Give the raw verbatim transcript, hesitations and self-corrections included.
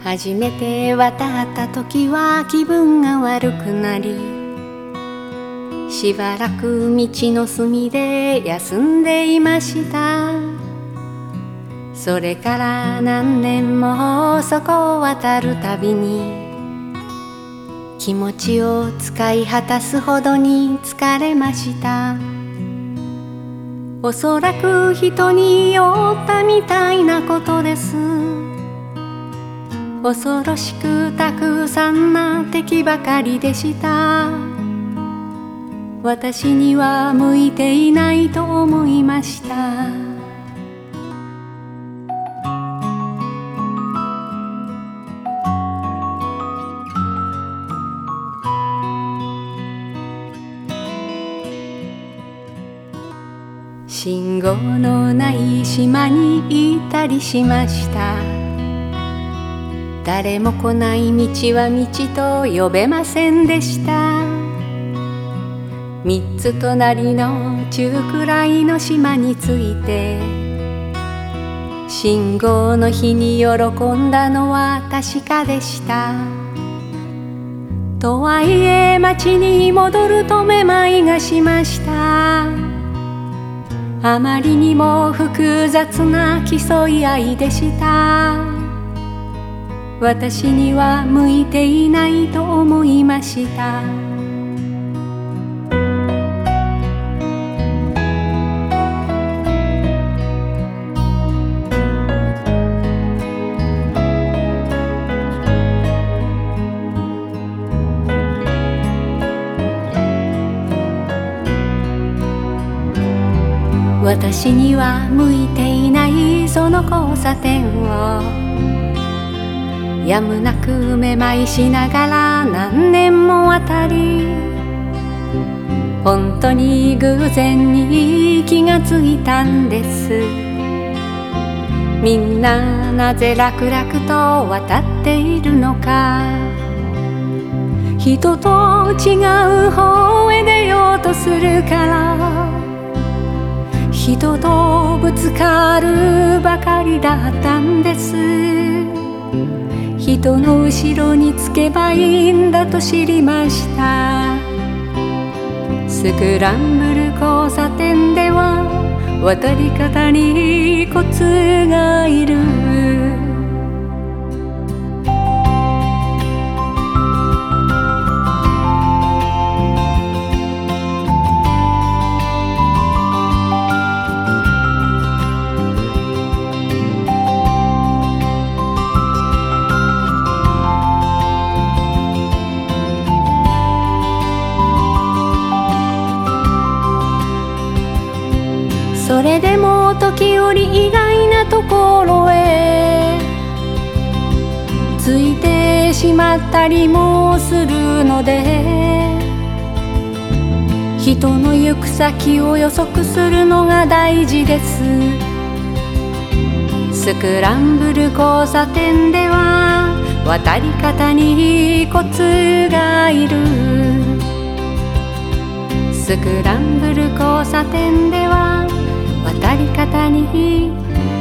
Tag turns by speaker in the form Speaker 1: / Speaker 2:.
Speaker 1: 初めて渡った時は気分が悪くなり、しばらく道の隅で休んでいました。それから何年もそこを渡るたびに気持ちを使い果たすほどに疲れました。おそらく人に酔ったみたいなことです。恐ろしくたくさんな敵ばかりでした。私には向いていないと思いました。信号のない島に行ったりしました。誰も来ない道は道と呼べませんでした。三つ隣の中くらいの島に着いて信号の日に喜んだのは確かでした。とはいえ町に戻るとめまいがしました。あまりにも複雑な競い合いでした。私には向いていないと思いました。私には向いていないその交差点をやむなくめまいしながら何年も渡り、本当に偶然に気がついたんです。みんななぜ楽々と渡っているのか。人と違う方へ出ようとするから、人とぶつかるばかりだったんです。人の後ろにつけばいいんだと知りました。スクランブル交差点では渡り方にコツがいる。それでも時折意外なところへついてしまったりもするので、人の行く先を予測するのが大事です。スクランブル交差点では渡り方にコツがいる。スクランブル交差点では渡り方に